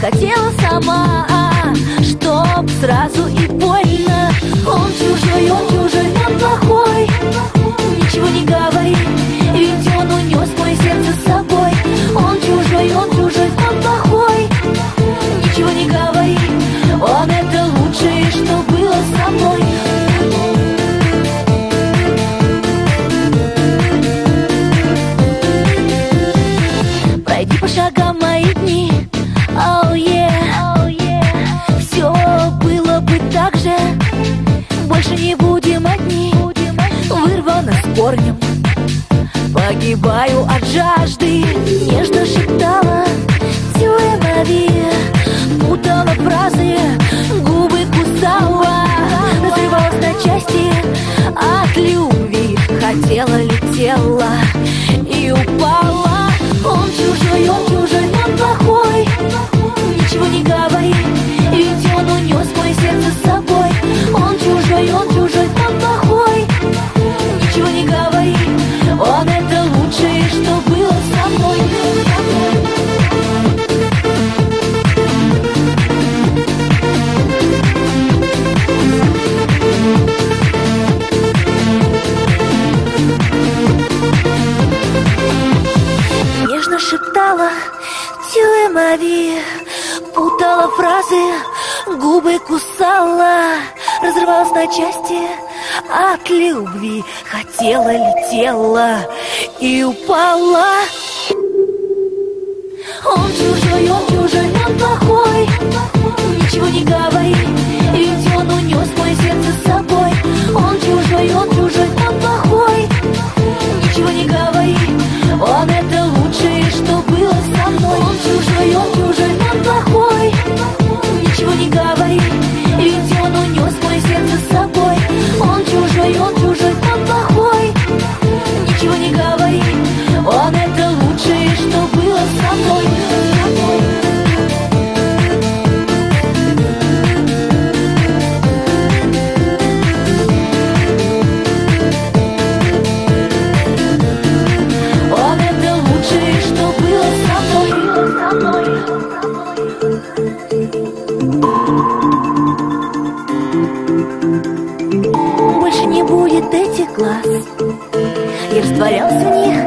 хотела сама, чтоб сразу и больно. Он чужой, он плохой, ничего не говори, ведь он унес мое сердце с собой. Он чужой, он плохой, ничего не говори, он это лучшее, что было со мной. Пройди по шагам мои дни, oh yeah. Все было бы так же, больше не будем одни. Вырвано с корнем, погибаю от жажды. Нежно шептала «Тюэ мави», путала фразы, губы кусала, разрывалась на части от любви. Хотела, летела и упала. Он чужой, он плохой, ничего не говори, ведь он унес мое сердце с собой. Он чужой, он плохой, ничего не говори, он это лучшее, что было со мной. Нежно шептала «Тюэ мави», путала фразы, губы кусала, разрывалась на части от любви. Хотела, летела и упала. Он чужой, он плохой, ничего не говори, ведь он унес мое сердце с собой. Он чужой, он плохой, ничего не говори, он это лучшее, что было со мной. Он чужой, он плохой, ничего не говори, ведь он унес мое сердце с собой. Он чужой, он плохой, ничего не говори, он это лучшее, что было со мной. Он это лучшее, что было со мной. Больше не будет этих глаз, я растворялся в них,